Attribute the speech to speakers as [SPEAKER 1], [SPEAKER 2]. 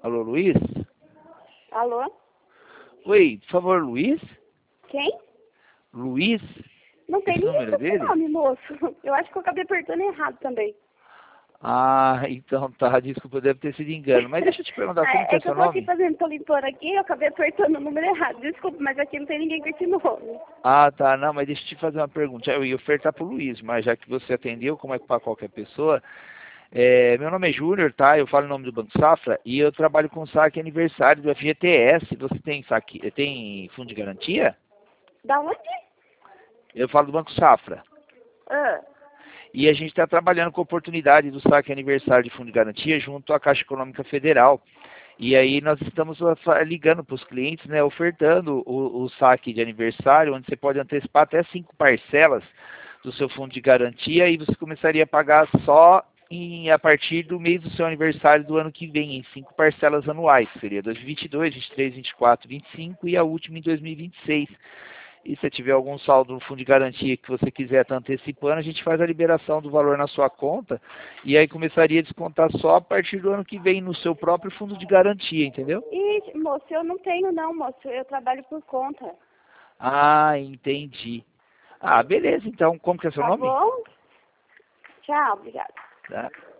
[SPEAKER 1] Alô, Luiz?
[SPEAKER 2] Alô?
[SPEAKER 1] Oi, por favor, Luiz?
[SPEAKER 2] Quem?
[SPEAKER 1] Luiz?
[SPEAKER 2] Não tem
[SPEAKER 1] Esse
[SPEAKER 2] ninguém
[SPEAKER 1] número
[SPEAKER 2] com esse
[SPEAKER 1] dele?
[SPEAKER 2] nome, moço. Eu acho que eu acabei apertando errado também.
[SPEAKER 1] Ah, então tá, desculpa, deve ter sido engano. Mas deixa eu te perguntar, como que
[SPEAKER 2] É
[SPEAKER 1] é
[SPEAKER 2] que eu
[SPEAKER 1] seu
[SPEAKER 2] tô aqui
[SPEAKER 1] nome?
[SPEAKER 2] fazendo, tô limpando aqui, eu acabei apertando o número errado. Desculpa, mas aqui não tem ninguém com esse nome.
[SPEAKER 1] Ah, tá, não, mas deixa eu te fazer uma pergunta. Eu ia ofertar pro Luiz, mas já que você atendeu, como é para qualquer pessoa, meu nome é Júnior, tá? Eu falo em nome do Banco Safra e eu trabalho com saque aniversário do FGTS. Você tem saque, tem fundo de garantia?
[SPEAKER 2] Da onde?
[SPEAKER 1] Eu falo do Banco Safra.
[SPEAKER 2] Ah,
[SPEAKER 1] E a gente está trabalhando com a oportunidade do saque aniversário de fundo de garantia junto à Caixa Econômica Federal. E aí nós estamos ligando para os clientes, né, ofertando o saque de aniversário, onde você pode antecipar até 5 parcelas do seu fundo de garantia e você começaria a pagar só a partir do mês do seu aniversário do ano que vem, em 5 parcelas anuais. Seria 2022, 23, 24, 25 e a última em 2026. E se tiver algum saldo no fundo de garantia que você quiser estar antecipando, a gente faz a liberação do valor na sua conta e aí começaria a descontar só a partir do ano que vem no seu próprio fundo de garantia, entendeu?
[SPEAKER 2] e, moço, eu não tenho não, moço. Eu trabalho por conta.
[SPEAKER 1] Ah, entendi. Ah, beleza, então, como que é seu
[SPEAKER 2] Tá
[SPEAKER 1] nome?
[SPEAKER 2] bom? Tchau, obrigada.
[SPEAKER 1] Tá.